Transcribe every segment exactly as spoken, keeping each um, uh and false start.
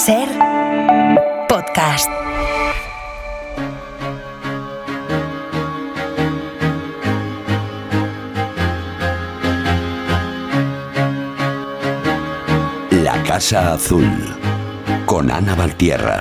Ser podcast. La Casa Azul, con Ana Valtierra.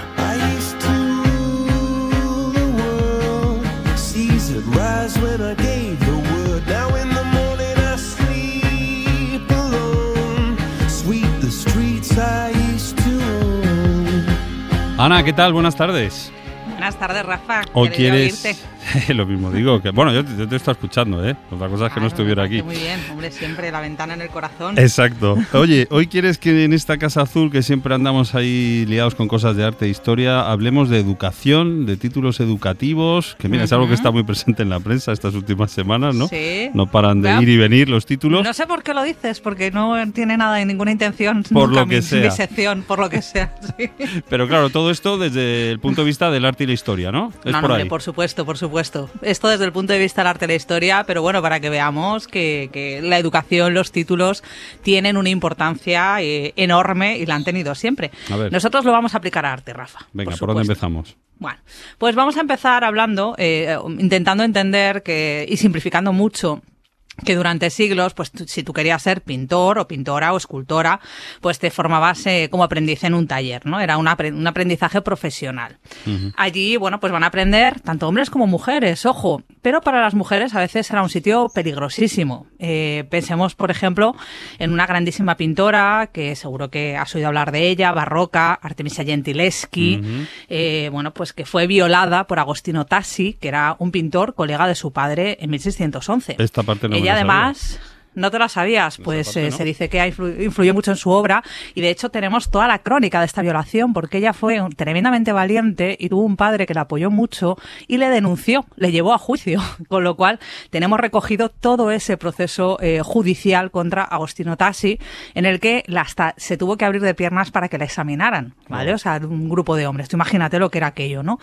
Ana, ¿qué tal? Buenas tardes. Buenas tardes, Rafa. ¿O quieres...? Lo mismo digo, que bueno, yo te, yo te estoy escuchando, ¿eh? Otra cosa es que claro, no estuviera aquí. Muy bien, hombre, siempre la ventana en el corazón. Exacto. Oye, hoy quieres que en esta Casa Azul, que siempre andamos ahí liados con cosas de arte e historia, hablemos de educación, de títulos educativos, que mira, uh-huh. es algo que está muy presente en la prensa estas últimas semanas, ¿no? Sí. No paran de bueno, ir y venir los títulos. No sé por qué lo dices, porque no tiene nada, ninguna intención, por nunca lo que mi, sea. mi sección, por lo que sea. Sí. Pero claro, todo esto desde el punto de vista del arte y la historia, ¿no? Es no, por no, ahí. hombre, por supuesto, por supuesto. Esto desde el punto de vista del arte y la historia, pero bueno, para que veamos que, que la educación, los títulos tienen una importancia eh, enorme y la han tenido siempre. A ver. Nosotros lo vamos a aplicar a arte, Rafa. Venga, por, ¿por dónde empezamos? Bueno, pues vamos a empezar hablando, eh, intentando entender que y simplificando mucho, que durante siglos, pues tú, si tú querías ser pintor o pintora o escultora, pues te formabas eh, como aprendiz en un taller, ¿no? Era una, un aprendizaje profesional. Uh-huh. Allí, bueno, pues van a aprender tanto hombres como mujeres, ojo, pero para las mujeres a veces era un sitio peligrosísimo. Eh, pensemos, por ejemplo, en una grandísima pintora, que seguro que has oído hablar de ella, barroca, Artemisia Gentileschi, uh-huh. eh, bueno, pues que fue violada por Agostino Tassi, que era un pintor, colega de su padre en mil seiscientos once. Esta parte no y además, ¿no te la sabías? Pues parte, eh, ¿no? Se dice que influ- influyó mucho en su obra y de hecho tenemos toda la crónica de esta violación porque ella fue tremendamente valiente y tuvo un padre que la apoyó mucho y le denunció, le llevó a juicio, con lo cual tenemos recogido todo ese proceso eh, judicial contra Agostino Tassi en el que la hasta se tuvo que abrir de piernas para que la examinaran, ¿vale? Oh. O sea, un grupo de hombres. Tú imagínate lo que era aquello, ¿no?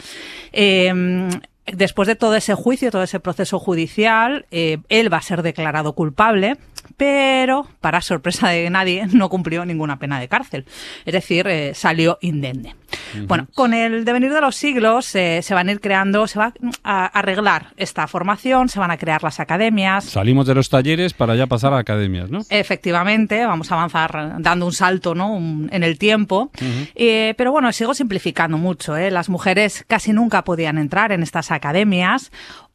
Eh... Después de todo ese juicio, todo ese proceso judicial, eh, él va a ser declarado culpable, pero, para sorpresa de nadie, no cumplió ninguna pena de cárcel. Es decir, eh, salió indemne. Uh-huh. Bueno, con el devenir de los siglos eh, se van a ir creando, se va a arreglar esta formación, se van a crear las academias. Salimos de los talleres para ya pasar a academias, ¿no? Efectivamente, vamos a avanzar dando un salto, ¿no? Un, en el tiempo. Uh-huh. Eh, pero bueno, sigo simplificando mucho, ¿eh? Las mujeres casi nunca podían entrar en estas academias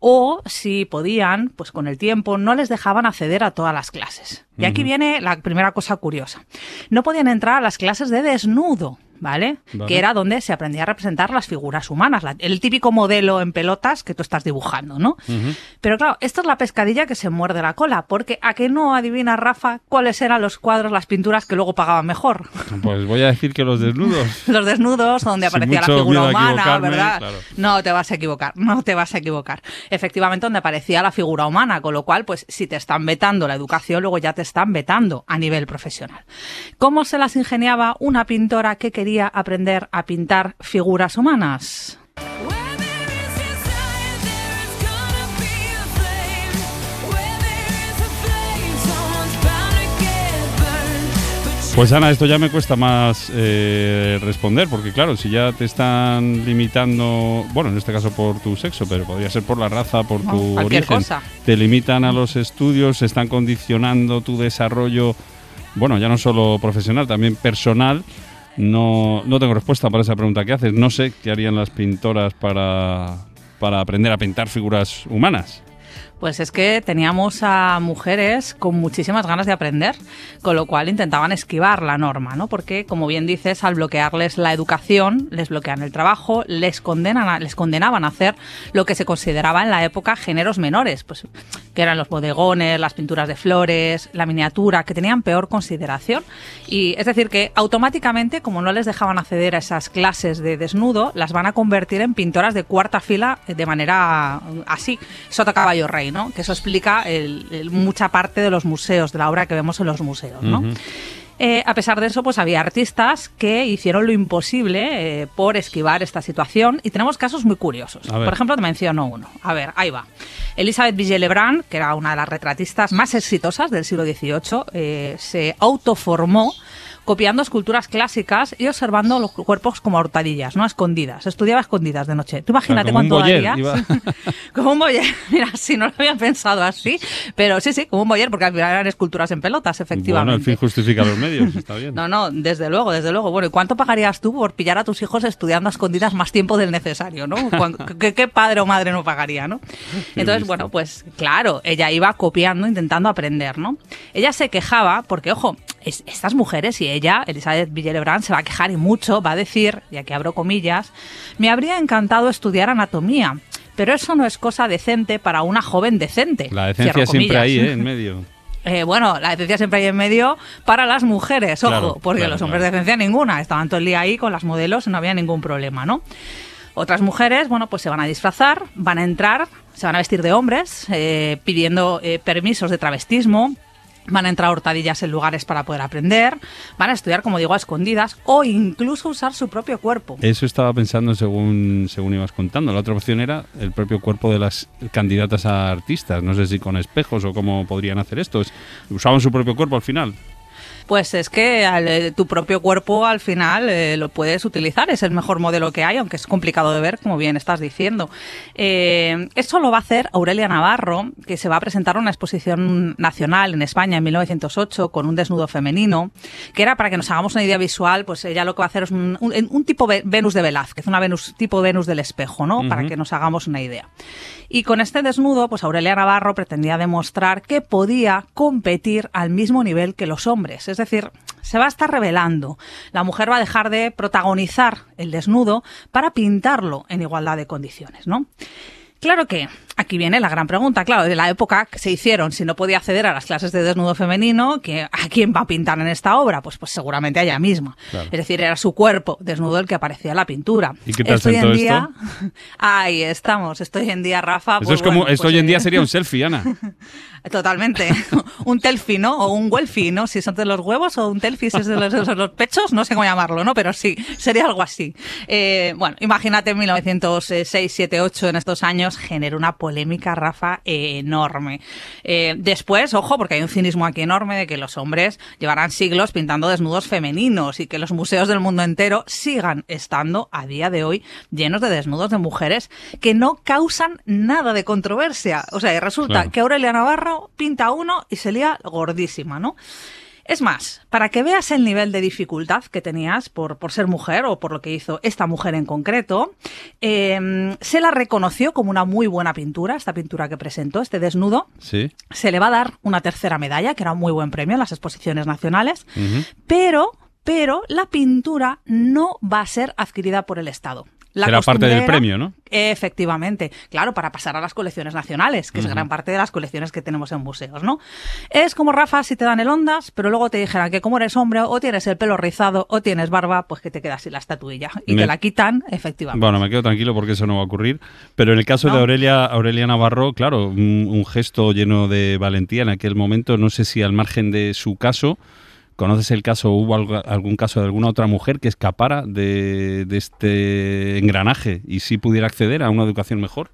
o si podían, pues con el tiempo no les dejaban acceder a todas las clases. Y aquí uh-huh. viene la primera cosa curiosa. No podían entrar a las clases de desnudo. ¿Vale? ¿Vale? Que era donde se aprendía a representar las figuras humanas, la, el típico modelo en pelotas que tú estás dibujando, ¿no? Uh-huh. Pero claro, esto es la pescadilla que se muerde la cola, porque ¿a qué no adivina, Rafa, cuáles eran los cuadros, las pinturas que luego pagaban mejor? Pues voy a decir que los desnudos. Los desnudos, donde aparecía la figura humana, ¿verdad? Claro. No te vas a equivocar, no te vas a equivocar. Efectivamente, donde aparecía la figura humana, con lo cual, pues si te están vetando la educación, luego ya te están vetando a nivel profesional. ¿Cómo se las ingeniaba una pintora que quería aprender a pintar figuras humanas? Pues Ana, esto ya me cuesta más eh, responder, porque claro, si ya te están limitando, bueno, en este caso por tu sexo, pero podría ser por la raza, por no, tu origen, cosa. Te limitan a los estudios, están condicionando tu desarrollo, bueno, ya no solo profesional, también personal. No, no tengo respuesta para esa pregunta que haces. No sé qué harían las pintoras para, para aprender a pintar figuras humanas. Pues es que teníamos a mujeres con muchísimas ganas de aprender, con lo cual intentaban esquivar la norma, ¿no? Porque, como bien dices, al bloquearles la educación, les bloquean el trabajo, les condenan a, les condenaban a hacer lo que se consideraba en la época géneros menores, pues que eran los bodegones, las pinturas de flores, la miniatura, que tenían peor consideración. Y es decir, que automáticamente, como no les dejaban acceder a esas clases de desnudo, las van a convertir en pintoras de cuarta fila de manera así, sota caballo rey, ¿no? Que eso explica el, el, mucha parte de los museos, de la obra que vemos en los museos, ¿no? Uh-huh. Eh, a pesar de eso, pues había artistas que hicieron lo imposible eh, por esquivar esta situación y tenemos casos muy curiosos. Por ejemplo, te menciono uno. A ver, ahí va. Elisabeth Vigée-Lebrun, que era una de las retratistas más exitosas del siglo dieciocho, eh, se autoformó copiando esculturas clásicas y observando los cuerpos como hurtadillas, ¿no? A escondidas. Estudiaba a escondidas de noche. Tú imagínate claro, cuánto darías. Iba... como un boyer. Mira, sí, no lo había pensado así, pero sí, sí, como un boyer, porque al final eran esculturas en pelotas, efectivamente. Bueno, el fin justifica los medios, está bien. No, no, desde luego, desde luego. Bueno, ¿y cuánto pagarías tú por pillar a tus hijos estudiando a escondidas más tiempo del necesario, ¿no? ¿Qué, qué padre o madre no pagaría, no? Entonces, bueno, pues claro, ella iba copiando, intentando aprender, ¿no? Ella se quejaba, porque, ojo, es, estas mujeres y ella, Elizabeth Villelebrand, se va a quejar y mucho, va a decir, y aquí abro comillas, me habría encantado estudiar anatomía, pero eso no es cosa decente para una joven decente. La decencia siempre ahí, ¿eh? En medio. Eh, bueno, la decencia siempre hay en medio para las mujeres, ojo, claro, porque claro, los hombres claro. decencia ninguna, estaban todo el día ahí con las modelos, no había ningún problema, ¿no? Otras mujeres, bueno, pues se van a disfrazar, van a entrar, se van a vestir de hombres, eh, pidiendo eh, permisos de travestismo, van a entrar a hurtadillas en lugares para poder aprender, van a estudiar, como digo, a escondidas o incluso usar su propio cuerpo. Eso estaba pensando según, según ibas contando. La otra opción era el propio cuerpo de las candidatas a artistas. No sé si con espejos o cómo podrían hacer esto. ¿Usaban su propio cuerpo al final? Pues es que al, tu propio cuerpo al final eh, lo puedes utilizar, es el mejor modelo que hay, aunque es complicado de ver, como bien estás diciendo. Eh, esto lo va a hacer Aurelia Navarro, que se va a presentar a una exposición nacional en España en mil novecientos ocho con un desnudo femenino, que era, para que nos hagamos una idea visual, pues ella lo que va a hacer es un, un, un tipo Venus de Velázquez, una Venus tipo Venus del espejo, ¿no? Uh-huh. Para que nos hagamos una idea. Y con este desnudo, pues Aurelia Navarro pretendía demostrar que podía competir al mismo nivel que los hombres. Es decir, se va a estar revelando. La mujer va a dejar de protagonizar el desnudo para pintarlo en igualdad de condiciones, ¿no? Claro que aquí viene la gran pregunta, claro, de la época que se hicieron, si no podía acceder a las clases de desnudo femenino, ¿que ¿a quién va a pintar en esta obra? Pues, pues seguramente a ella misma. Claro. Es decir, era su cuerpo desnudo el que aparecía en la pintura. ¿Y qué tal esto hoy en día, esto? Ahí estamos, esto hoy en día, Rafa. Eso pues, es como, bueno, esto pues, hoy en eh, día sería un selfie, Ana. Totalmente. Un telfie, ¿no? O un welfie, ¿no? Si son de los huevos, o un telfie si es de los, de los pechos, no sé cómo llamarlo, ¿no? Pero sí, sería algo así. Eh, bueno, imagínate en mil novecientos seis, siete, ocho, en estos años, generó una polémica, Rafa, eh, enorme. Eh, después, ojo, porque hay un cinismo aquí enorme de que los hombres llevarán siglos pintando desnudos femeninos y que los museos del mundo entero sigan estando a día de hoy llenos de desnudos de mujeres que no causan nada de controversia. O sea, resulta claro. que Aurelia Navarro pinta uno y se lía gordísima, ¿no? Es más, para que veas el nivel de dificultad que tenías por, por ser mujer o por lo que hizo esta mujer en concreto, eh, se la reconoció como una muy buena pintura, esta pintura que presentó, este desnudo. Sí. Se le va a dar una tercera medalla, que era un muy buen premio en las exposiciones nacionales, uh-huh. pero, pero la pintura no va a ser adquirida por el Estado. La Será parte del premio, ¿no? Efectivamente. Claro, para pasar a las colecciones nacionales, que uh-huh. es gran parte de las colecciones que tenemos en museos, ¿no? Es como, Rafa, si te dan el Ondas, pero luego te dijeran que como eres hombre o tienes el pelo rizado o tienes barba, pues que te quedas sin la estatuilla. Y me... te la quitan, efectivamente. Bueno, me quedo tranquilo porque eso no va a ocurrir. Pero en el caso no. de Aurelia, Aurelia Navarro, claro, un, un gesto lleno de valentía en aquel momento. No sé si al margen de su caso... ¿Conoces el caso, hubo algún caso de alguna otra mujer que escapara de, de este engranaje y sí pudiera acceder a una educación mejor?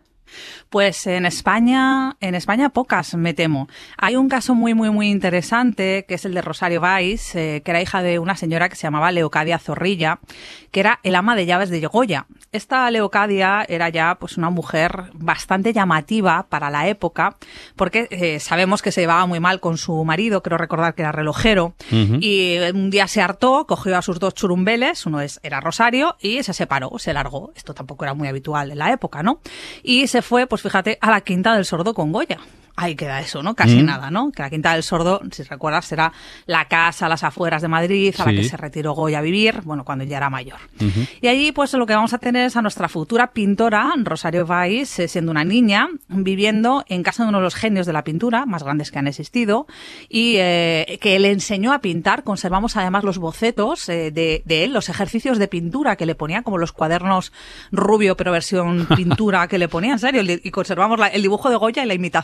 Pues en España, en España pocas, me temo. Hay un caso muy, muy, muy interesante, que es el de Rosario Valls, eh, que era hija de una señora que se llamaba Leocadia Zorrilla, que era el ama de llaves de Goya. Esta Leocadia era ya pues una mujer bastante llamativa para la época, porque eh, sabemos que se llevaba muy mal con su marido, creo recordar que era relojero, uh-huh. y un día se hartó, cogió a sus dos churumbeles, uno es, era Rosario, y se separó, se largó. Esto tampoco era muy habitual en la época, ¿no? Y se fue, pues fíjate, a la Quinta del Sordo con Goya. Ahí queda eso, ¿no? Casi mm. nada, ¿no? Que la Quinta del Sordo, si recuerdas, será la casa a las afueras de Madrid a sí. la que se retiró Goya a vivir, bueno, cuando ya era mayor. Uh-huh. Y allí, pues, lo que vamos a tener es a nuestra futura pintora, Rosario Valls, eh, siendo una niña, viviendo en casa de uno de los genios de la pintura, más grandes que han existido, y eh, que le enseñó a pintar. Conservamos además los bocetos eh, de, de él, los ejercicios de pintura que le ponía, como los cuadernos Rubio, pero versión pintura que le ponía, en serio, y conservamos la, el dibujo de Goya y la imitación de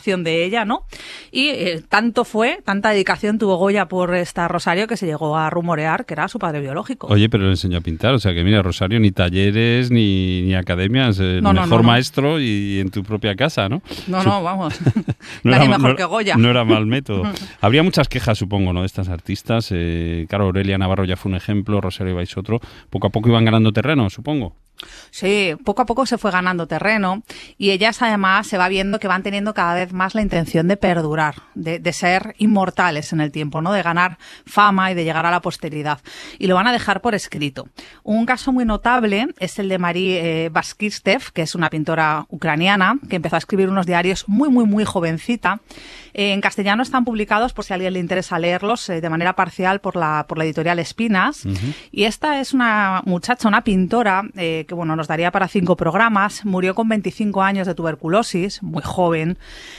de ella, ¿no? Y eh, tanto fue, tanta dedicación tuvo Goya por esta Rosario que se llegó a rumorear que era su padre biológico. Oye, pero le enseñó a pintar, o sea que mira, Rosario, ni talleres ni, ni academias, el no, no, mejor no, no. maestro y en tu propia casa, ¿no? No, Su... no, vamos, no nadie era, mejor no, que Goya. No era mal método. Habría muchas quejas, supongo, ¿no?, de estas artistas. Eh, claro, Aurelia Navarro ya fue un ejemplo, Rosario Valls otro. Poco a poco iban ganando terreno, supongo. Sí, poco a poco se fue ganando terreno y ellas además se va viendo que van teniendo cada vez más la intención de perdurar, de, de ser inmortales en el tiempo, ¿no? De ganar fama y de llegar a la posteridad. Y lo van a dejar por escrito. Un caso muy notable es el de Marie eh, Bashkirtsev, que es una pintora ucraniana que empezó a escribir unos diarios muy, muy, muy jovencita. Eh, en castellano están publicados, por si a alguien le interesa leerlos, eh, de manera parcial por la, por la editorial Espinas. Uh-huh. Y esta es una muchacha, una pintora, eh, que bueno, nos daría para cinco programas. Murió con veinticinco años de tuberculosis, muy joven.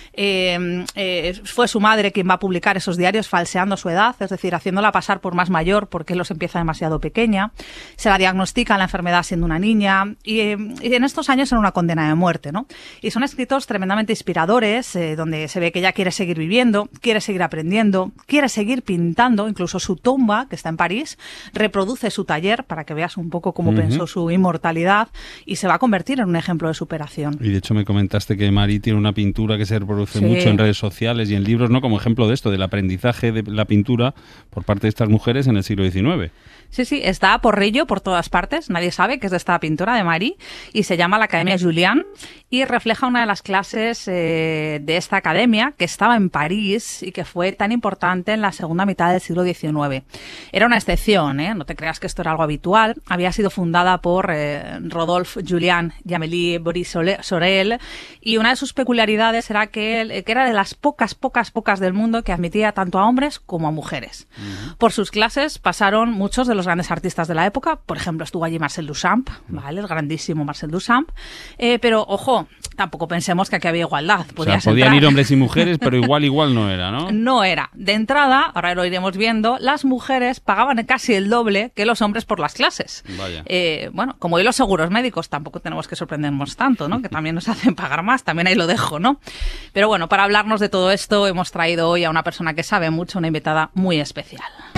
Eh, eh, fue su madre quien va a publicar esos diarios falseando su edad, es decir, haciéndola pasar por más mayor porque los empieza demasiado pequeña. Se la diagnostica la enfermedad siendo una niña y, eh, y en estos años era una condena de muerte, ¿no? Y son escritos tremendamente inspiradores, eh, donde se ve que ella quiere seguir viviendo, quiere seguir aprendiendo, quiere seguir pintando. Incluso su tumba, que está en París, reproduce su taller para que veas un poco cómo uh-huh. pensó su inmortalidad, y se va a convertir en un ejemplo de superación. Y de hecho me comentaste que Marie tiene una pintura que se reproduce Sí. mucho en redes sociales y en libros, ¿no? Como ejemplo de esto, del aprendizaje de la pintura por parte de estas mujeres en el siglo diecinueve. Sí, sí, está a porrillo por todas partes, nadie sabe que es de esta pintora de Marie, y se llama la Academia Julian, y refleja una de las clases eh, de esta academia que estaba en París y que fue tan importante en la segunda mitad del siglo diecinueve. Era una excepción, ¿eh? No te creas que esto era algo habitual. Había sido fundada por eh, Rodolphe Julian y Amélie Boris Sorel, y una de sus peculiaridades era que, que era de las pocas, pocas, pocas del mundo que admitía tanto a hombres como a mujeres. Uh-huh. Por sus clases pasaron muchos de los grandes artistas de la época. Por ejemplo, estuvo allí Marcel Duchamp, ¿vale? El grandísimo Marcel Duchamp. Eh, pero, ojo, tampoco pensemos que aquí había igualdad. O sea, podían entrar. ir hombres y mujeres, pero igual, igual no era, ¿no? No era. De entrada, ahora lo iremos viendo, las mujeres pagaban casi el doble que los hombres por las clases. Vaya. Eh, bueno, como hoy los seguros médicos, tampoco tenemos que sorprendernos tanto, ¿no? Que también nos hacen pagar más, también ahí lo dejo, ¿no? Pero bueno, para hablarnos de todo esto, hemos traído hoy a una persona que sabe mucho, una invitada muy especial.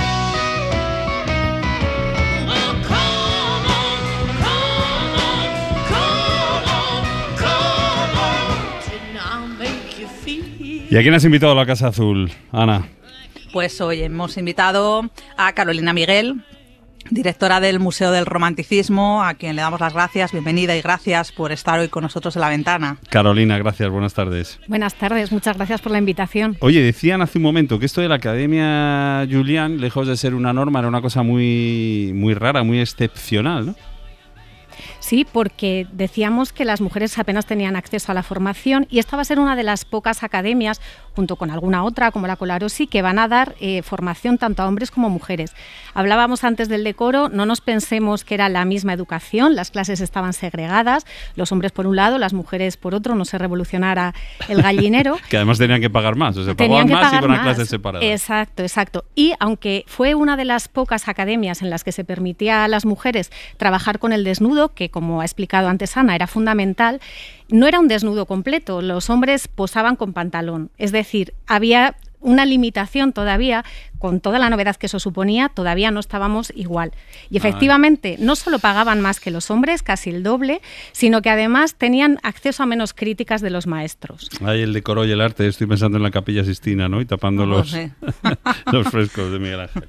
¿Y a quién has invitado a la Casa Azul, Ana? Pues hoy hemos invitado a Carolina Miguel, directora del Museo del Romanticismo, a quien le damos las gracias. Bienvenida y gracias por estar hoy con nosotros en La Ventana. Carolina, gracias. Buenas tardes. Buenas tardes. Muchas gracias por la invitación. Oye, decían hace un momento que esto de la Academia Julian, lejos de ser una norma, era una cosa muy, muy rara, muy excepcional, ¿no? Sí, porque decíamos que las mujeres apenas tenían acceso a la formación y esta va a ser una de las pocas academias, junto con alguna otra como la Colarossi, que van a dar eh, formación tanto a hombres como a mujeres. Hablábamos antes del decoro, no nos pensemos que era la misma educación, las clases estaban segregadas, los hombres por un lado, las mujeres por otro, no se revolucionara el gallinero. Que además tenían que pagar más, o sea, pagaban más y con las clases separadas. Exacto, exacto. Y aunque fue una de las pocas academias en las que se permitía a las mujeres trabajar con el desnudo, que como ha explicado antes Ana, era fundamental, no era un desnudo completo, los hombres posaban con pantalón, es decir, había una limitación todavía, con toda la novedad que eso suponía, todavía no estábamos igual. Y efectivamente, no solo pagaban más que los hombres, casi el doble, sino que además tenían acceso a menos críticas de los maestros. Ay, el decoro y el arte, estoy pensando en la Capilla Sixtina, ¿no? Y tapando oh, los, sí. los frescos de Miguel Ángel.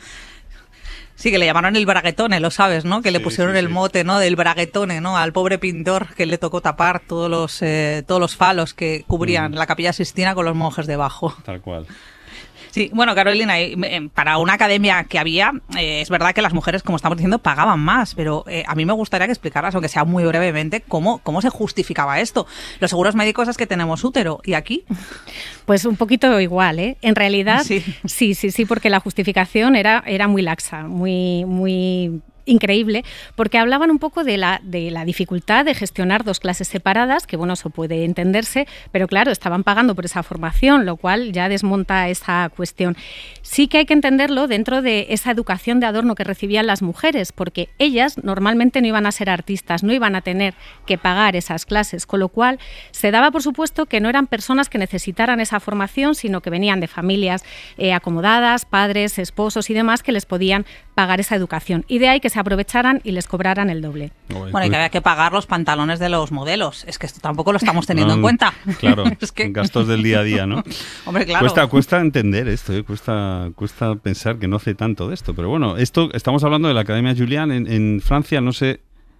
Sí, que le llamaron el braguetone, lo sabes, ¿no? Que le sí, pusieron sí, el mote, ¿no? Del braguetone, ¿no? Al pobre pintor que le tocó tapar todos los eh, todos los falos que cubrían mm. la Capilla Sixtina con los monjes debajo. Tal cual. Sí, bueno, Carolina, para una academia que había, eh, es verdad que las mujeres, como estamos diciendo, pagaban más, pero eh, a mí me gustaría que explicaras, aunque sea muy brevemente, cómo, cómo se justificaba esto. Los seguros médicos es que tenemos útero, ¿y aquí? Pues un poquito igual, ¿eh? En realidad, sí, sí, sí, sí, porque la justificación era, era muy laxa, muy, muy increíble, porque hablaban un poco de la, de la dificultad de gestionar dos clases separadas, que bueno, eso puede entenderse, pero claro, estaban pagando por esa formación, lo cual ya desmonta esa cuestión. Sí que hay que entenderlo dentro de esa educación de adorno que recibían las mujeres, porque ellas normalmente no iban a ser artistas, no iban a tener que pagar esas clases, con lo cual se daba por supuesto que no eran personas que necesitaran esa formación, sino que venían de familias eh, acomodadas, padres, esposos y demás, que les podían pagar esa educación. Y de ahí que se aprovecharan y les cobraran el doble. Bueno, y que había que pagar los pantalones de los modelos. Es que esto tampoco lo estamos teniendo no, en cuenta. Claro, es que... gastos del día a día, ¿no? Hombre, claro. Cuesta, cuesta entender esto, ¿eh? cuesta, cuesta pensar que no hace tanto de esto. Pero bueno, esto estamos hablando de la Academia Julian en, en Francia. No sé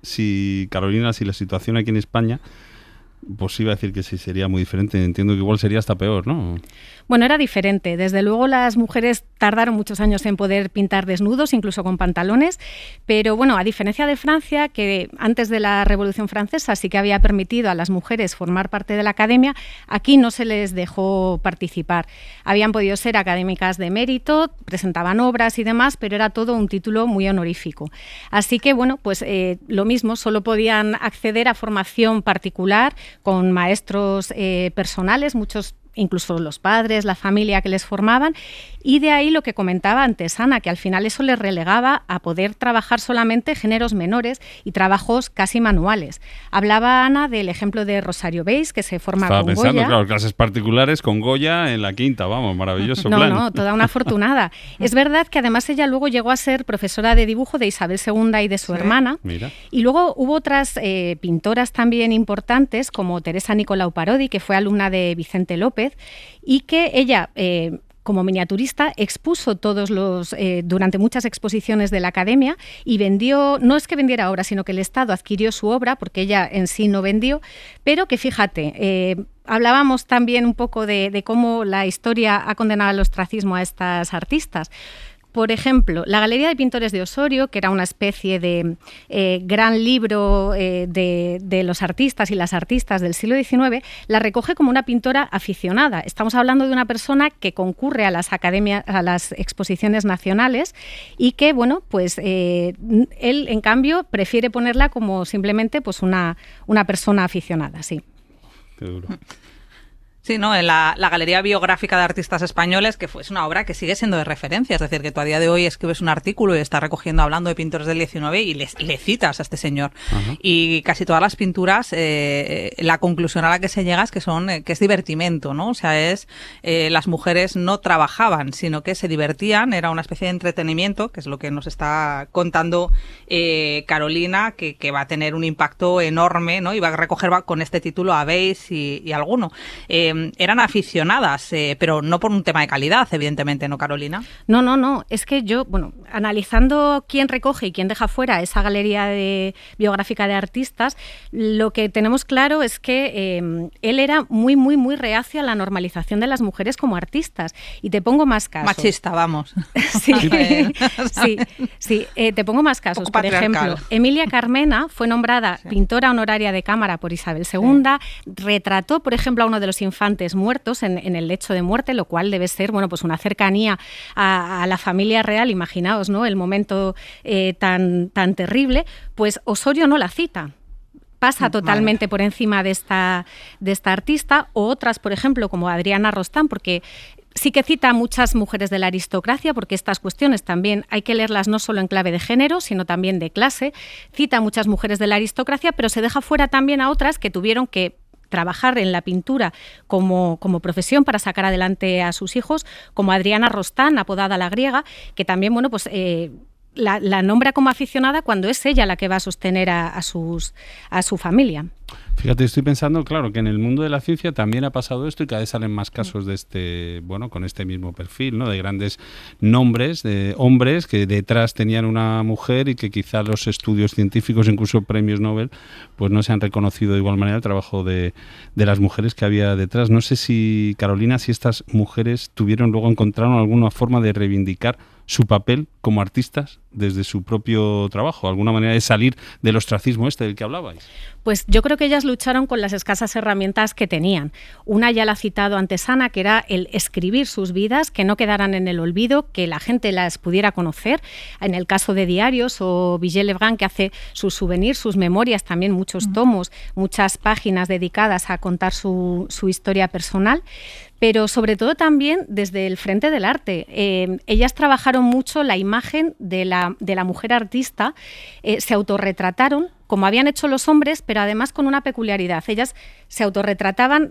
si, Carolina, si la situación aquí en España, pues iba a decir que sí sería muy diferente. Entiendo que igual sería hasta peor, ¿no? Bueno, era diferente. Desde luego las mujeres tardaron muchos años en poder pintar desnudos, incluso con pantalones, pero bueno, a diferencia de Francia, que antes de la Revolución Francesa sí que había permitido a las mujeres formar parte de la academia, aquí no se les dejó participar. Habían podido ser académicas de mérito, presentaban obras y demás, pero era todo un título muy honorífico. Así que bueno, pues eh, lo mismo, solo podían acceder a formación particular con maestros eh, personales, muchos incluso los padres, la familia que les formaban, y de ahí lo que comentaba antes Ana, que al final eso les relegaba a poder trabajar solamente géneros menores y trabajos casi manuales. Hablaba Ana del ejemplo de Rosario Beis, que se forma Estaba con pensando, Goya. Claro, clases particulares con Goya en la quinta, vamos, maravilloso no, plan. No, toda una afortunada. Es verdad que además ella luego llegó a ser profesora de dibujo de Isabel segunda y de su sí, hermana. Mira. Y luego hubo otras eh, pintoras también importantes, como Teresa Nicolau Parodi, que fue alumna de Vicente López, y que ella, eh, como miniaturista, expuso todos los eh, durante muchas exposiciones de la academia y vendió, no es que vendiera obra, sino que el Estado adquirió su obra, porque ella en sí no vendió, pero que fíjate, eh, hablábamos también un poco de, de cómo la historia ha condenado al ostracismo a estas artistas. Por ejemplo, la Galería de Pintores de Osorio, que era una especie de eh, gran libro eh, de, de los artistas y las artistas del siglo diecinueve, la recoge como una pintora aficionada. Estamos hablando de una persona que concurre a las academias, a las exposiciones nacionales y que, bueno, pues eh, él, en cambio, prefiere ponerla como simplemente pues una, una persona aficionada, sí. Qué duro. Sí, ¿no? En la, la Galería Biográfica de Artistas Españoles, que fue, es una obra que sigue siendo de referencia, es decir, que tú a día de hoy escribes un artículo y estás recogiendo, hablando de pintores del diecinueve y le, le citas a este señor. Uh-huh. Y casi todas las pinturas, eh, la conclusión a la que se llega es que son, eh, que es divertimento, ¿no? O sea, es, eh, las mujeres no trabajaban, sino que se divertían, era una especie de entretenimiento, que es lo que nos está contando eh, Carolina, que, que va a tener un impacto enorme, ¿no? Y va a recoger va, con este título a Beis y, y alguno. Eh, eran aficionadas, eh, pero no por un tema de calidad, evidentemente, ¿no, Carolina? No, no, no. Es que yo, bueno, analizando quién recoge y quién deja fuera esa galería de, biográfica de artistas, lo que tenemos claro es que eh, él era muy, muy, muy reacio a la normalización de las mujeres como artistas. Y te pongo más casos. Machista, vamos. Sí, sí, sí. Eh, te pongo más casos. Por ejemplo, Emilia Carmena fue nombrada sí. pintora honoraria de cámara por Isabel segunda, sí. retrató, por ejemplo, a uno de los infantes muertos en, en el lecho de muerte, lo cual debe ser, bueno, pues una cercanía a, a la familia real. Imaginaos, ¿no? El momento eh, tan, tan terrible. Pues Osorio no la cita. Pasa totalmente por encima de esta, de esta artista, o otras, por ejemplo, como Adriana Rostán, porque sí que cita a muchas mujeres de la aristocracia, porque estas cuestiones también hay que leerlas no solo en clave de género, sino también de clase. Cita a muchas mujeres de la aristocracia, pero se deja fuera también a otras que tuvieron que trabajar en la pintura como, como profesión para sacar adelante a sus hijos, como Adriana Rostán, apodada la griega, que también, bueno, pues eh, la, la nombra como aficionada cuando es ella la que va a sostener a, a, sus, a su familia. Fíjate, estoy pensando, claro, que en el mundo de la ciencia también ha pasado esto y cada vez salen más casos de este, bueno, con este mismo perfil, ¿no? De grandes nombres, de hombres que detrás tenían una mujer y que quizá los estudios científicos, incluso premios Nobel, pues no se han reconocido de igual manera el trabajo de, de las mujeres que había detrás. No sé si, Carolina, si estas mujeres tuvieron luego, encontraron alguna forma de reivindicar su papel como artistas desde su propio trabajo, alguna manera de salir del ostracismo este del que hablabais. Pues yo creo que ellas lucharon con las escasas herramientas que tenían. Una ya la ha citado antes Ana, que era el escribir sus vidas, que no quedaran en el olvido, que la gente las pudiera conocer. En el caso de diarios o Vigée Lebrun, que hace sus souvenirs, sus memorias, también muchos tomos, muchas páginas dedicadas a contar su, su historia personal. Pero sobre todo también desde el frente del arte. Eh, ellas trabajaron mucho la imagen de la, de la mujer artista, eh, se autorretrataron, como habían hecho los hombres, pero además con una peculiaridad. Ellas se autorretrataban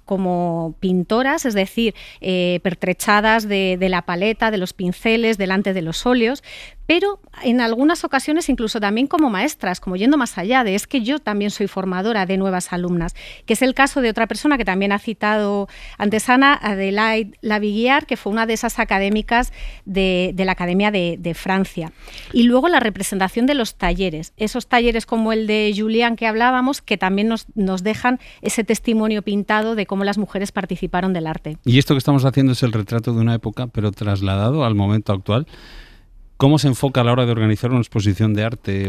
como pintoras, es decir, eh, pertrechadas de, de la paleta, de los pinceles, delante de los óleos, pero en algunas ocasiones incluso también como maestras, como yendo más allá de es que yo también soy formadora de nuevas alumnas, que es el caso de otra persona que también ha citado antes Ana, Adélaïde Laviguière, que fue una de esas académicas de, de la Academia de, de Francia. Y luego la representación de los talleres, esos talleres como el de Julián que hablábamos, que también nos, nos dejan ese testimonio pintado de cómo las mujeres participaron del arte. Y esto que estamos haciendo es el retrato de una época, pero trasladado al momento actual. ¿Cómo se enfoca a la hora de organizar una exposición de arte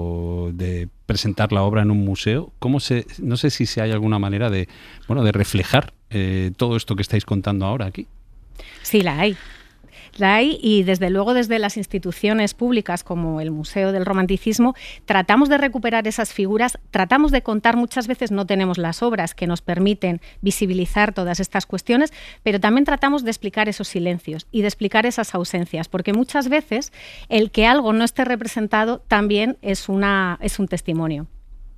o de presentar la obra en un museo? ¿Cómo se, no sé si se hay alguna manera de, bueno, de reflejar eh, todo esto que estáis contando ahora aquí? Sí, la hay. La hay y desde luego desde las instituciones públicas como el Museo del Romanticismo tratamos de recuperar esas figuras, tratamos de contar, muchas veces no tenemos las obras que nos permiten visibilizar todas estas cuestiones, pero también tratamos de explicar esos silencios y de explicar esas ausencias, porque muchas veces el que algo no esté representado también es, una, es un testimonio.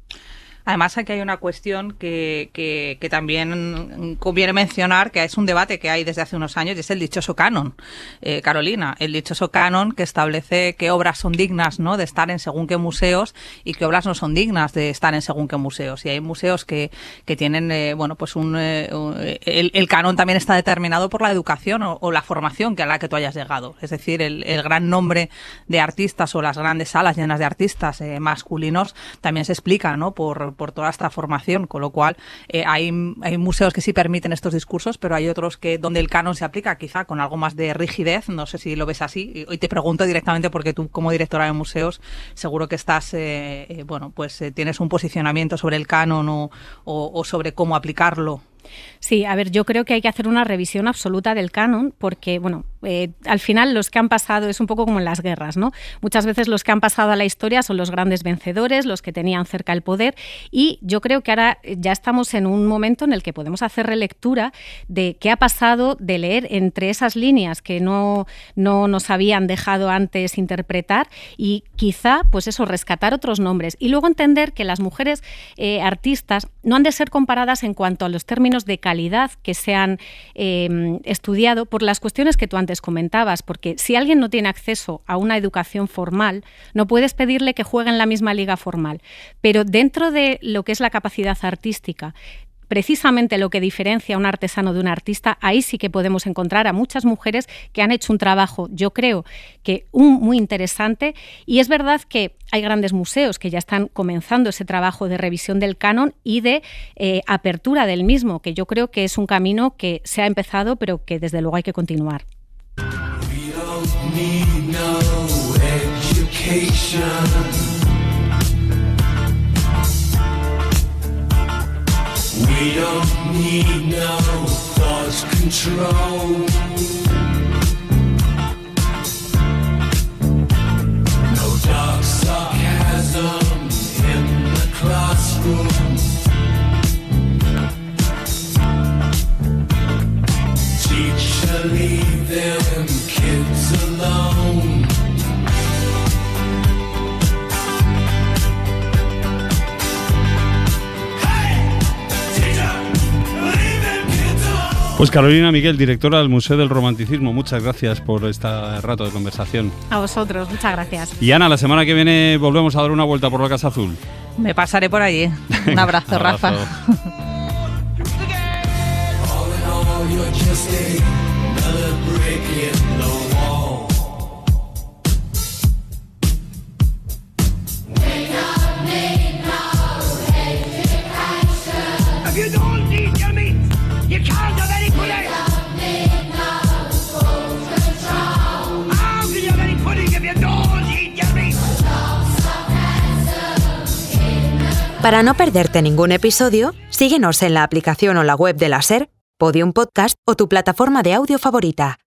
Además, aquí hay una cuestión que, que, que también conviene mencionar, que es un debate que hay desde hace unos años, y es el dichoso canon, eh, Carolina, el dichoso canon que establece qué obras son dignas, ¿no?, de estar en según qué museos y qué obras no son dignas de estar en según qué museos. Y hay museos que, que tienen, eh, bueno, pues un, eh, el, el canon también está determinado por la educación o, o la formación que a la que tú hayas llegado. Es decir, el, el gran nombre de artistas o las grandes salas llenas de artistas eh, masculinos también se explica, ¿no?, por por toda esta formación, con lo cual eh, hay, hay museos que sí permiten estos discursos, pero hay otros que donde el canon se aplica quizá con algo más de rigidez. No sé si lo ves así. Hoy te pregunto directamente porque tú, como directora de museos, seguro que estás, eh, eh, bueno, pues eh, tienes un posicionamiento sobre el canon o, o, o sobre cómo aplicarlo. Sí, a ver, yo creo que hay que hacer una revisión absoluta del canon porque, bueno, eh, al final los que han pasado es un poco como en las guerras, ¿no? Muchas veces los que han pasado a la historia son los grandes vencedores, los que tenían cerca el poder, y yo creo que ahora ya estamos en un momento en el que podemos hacer relectura de qué ha pasado, de leer entre esas líneas que no, no nos habían dejado antes interpretar y quizá, pues eso, rescatar otros nombres y luego entender que las mujeres eh, artistas no han de ser comparadas en cuanto a los términos de calidad que se han eh, estudiado por las cuestiones que tú antes comentabas, porque si alguien no tiene acceso a una educación formal, no puedes pedirle que juegue en la misma liga formal, pero dentro de lo que es la capacidad artística, precisamente lo que diferencia a un artesano de un artista, ahí sí que podemos encontrar a muchas mujeres que han hecho un trabajo, yo creo que un, muy interesante, y es verdad que hay grandes museos que ya están comenzando ese trabajo de revisión del canon y de eh, apertura del mismo, que yo creo que es un camino que se ha empezado, pero que desde luego hay que continuar. We don't need no education. We don't need no thought control. No dark sarcasm in the classroom. Teacher, leave them kids alone. Pues Carolina Miguel, directora del Museo del Romanticismo, muchas gracias por este rato de conversación. A vosotros, muchas gracias. Y Ana, la semana que viene volvemos a dar una vuelta por la Casa Azul. Me pasaré por allí. Un abrazo, abrazo. Rafa. You can't have any pudding! How can you have any pudding if you don't eat your meat? Para no perderte ningún episodio, síguenos en la aplicación o la web de la SER, Podium Podcast o tu plataforma de audio favorita.